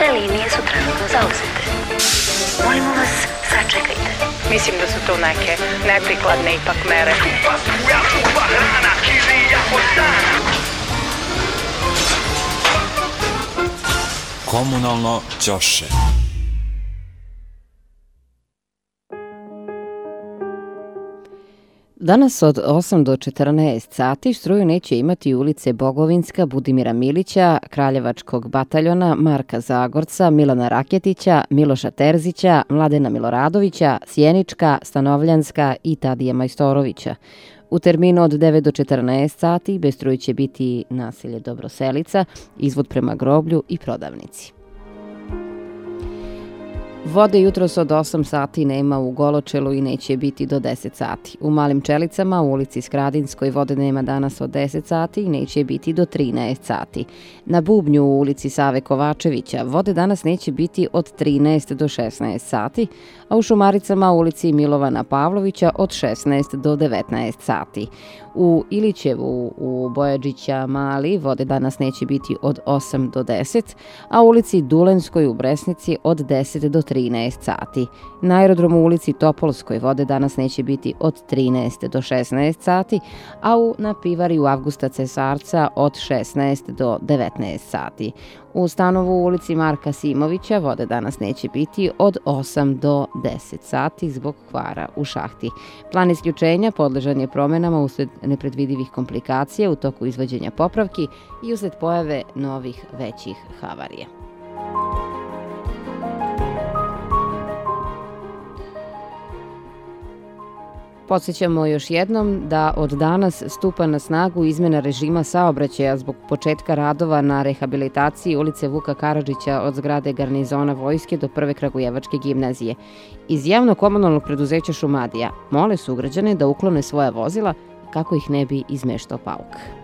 Sve linije su trenutno zauzete. Molimo vas, sačekajte. Mislim da su to neke neprikladne ipak mere. Komunalno ćoše. Danas od 8 do 14 sati struju neće imati ulice Bogovinska, Budimira Milića, Kraljevačkog bataljona, Marka Zagorca, Milana Raketića, Miloša Terzića, Mladena Miloradovića, Sjenička, Stanovljanska i Tadija Majstorovića. U terminu od 9 do 14 sati bez struje će biti naselje Dobroselica, izvod prema groblju i prodavnici. Vode jutros od 8 sati nema u Goločelu i neće biti do 10 sati. U Malim Čelicama u ulici Skradinskoj vode nema danas od 10 sati i neće biti do 13 sati. Na Bubnju u ulici Save Kovačevića vode danas neće biti od 13 do 16 sati, a u Šumaricama u ulici Milovana Pavlovića od 16 do 19 sati. U Ilićevu u Bojađića Mali vode danas neće biti od 8 do 10, a u ulici Dulenskoj u Bresnici od 10 do 13 sati. Na aerodromu u ulici Topolskoj vode danas neće biti od 13 do 16 sati, a na pivari u Avgusta Cesarca od 16 do 19 sati. U stanovu u ulici Marka Simovića vode danas neće biti od 8 do 10 sati zbog kvara u šahti. Plan isključenja podležan je promenama usled nepredvidivih komplikacija u toku izvođenja popravki i usled pojave novih većih havarija. Podsjećamo još jednom da od danas stupa na snagu izmena režima saobraćaja zbog početka radova na rehabilitaciji ulice Vuka Karadžića od zgrade garnizona vojske do prve Kragujevačke gimnazije. Iz javno-komunalnog preduzeća Šumadija mole sugrađane da uklone svoja vozila kako ih ne bi izmeštao pauk.